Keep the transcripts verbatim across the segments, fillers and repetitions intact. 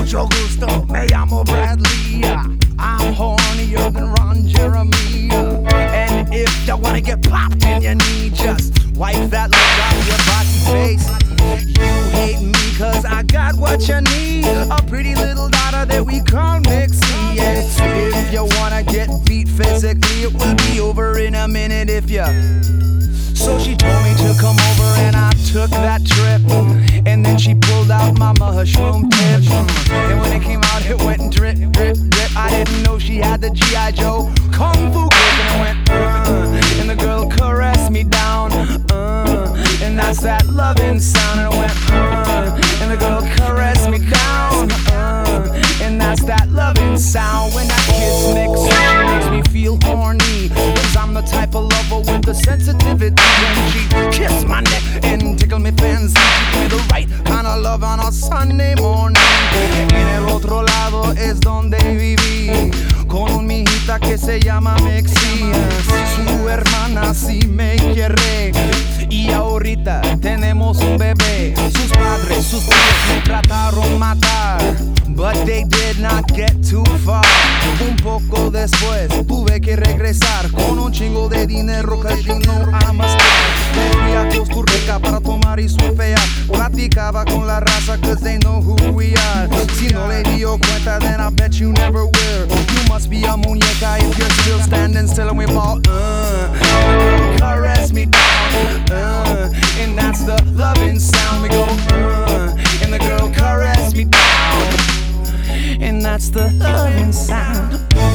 Mucho gusto, me llamo Bradley. I'm hornier than Ron Jeremy. And if you wanna get popped in your knee, just wipe that look off your bossy face. You hate me cause I got what you need, a pretty little daughter that we call Mixie. And if you wanna get beat physically, it will be over in a minute if you. So she told me to come over and I took that trip. And then she pulled out my mushroom tips. And when it came out it went drip, drip, drip. I didn't know she had the G I Joe Kung Fu grip. And it went uh, and the girl caressed me down uh, and that's that loving sound. And it went uh, and the girl caressed me down uh, and that's that loving sound. When that kiss mix makes me feel horny, cause I'm the type of lover with the sensitivity. When she kissed my neck and tickled me fancy, she gave me the right kind of love on a Sunday morning. En el otro lado es donde viví, con un mijita que se llama Mixie. Su hermana sí me quiere y ahorita tenemos un bebé. Sus padres, sus tíos me trataron matar, but they did not get too far. Un poco después tuve que regresar con un chingo de dinero, cause you know I'm a star. Fui a Costa Rica para tomar y surfear. Platicaba con la raza cause they know who we are. Si no le dio cuenta then I bet you never will. You must be a muñeca if you're still standing still. And we ball uh, and the girl caress me down uh, and that's the loving sound. We go uh, and the girl caress me down and that's the loving sound.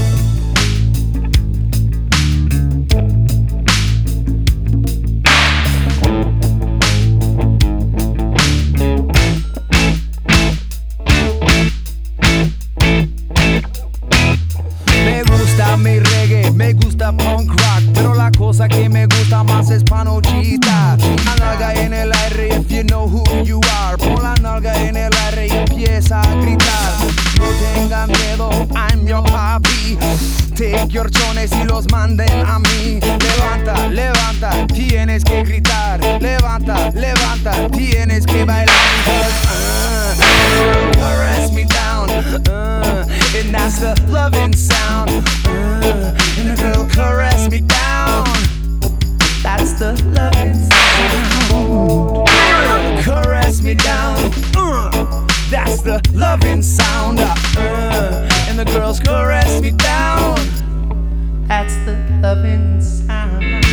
Me gusta mi reggae, me gusta punk rock, pero la cosa que me gusta más es panochita. La nalga en el aire if you know who you are. Pon la nalga en el aire y empieza a gritar. No tengan miedo, I'm your papi. Take your chones y los manden a mí. Levanta, levanta, tienes que gritar. Levanta, levanta, tienes que bailar. Uh, caress me down, uh, and that's the loving sound. Uh, and the girl caress me down, that's the loving sound. Caress me down, uh, that's the loving sound. Uh, and the girls caress me down, that's the loving sound.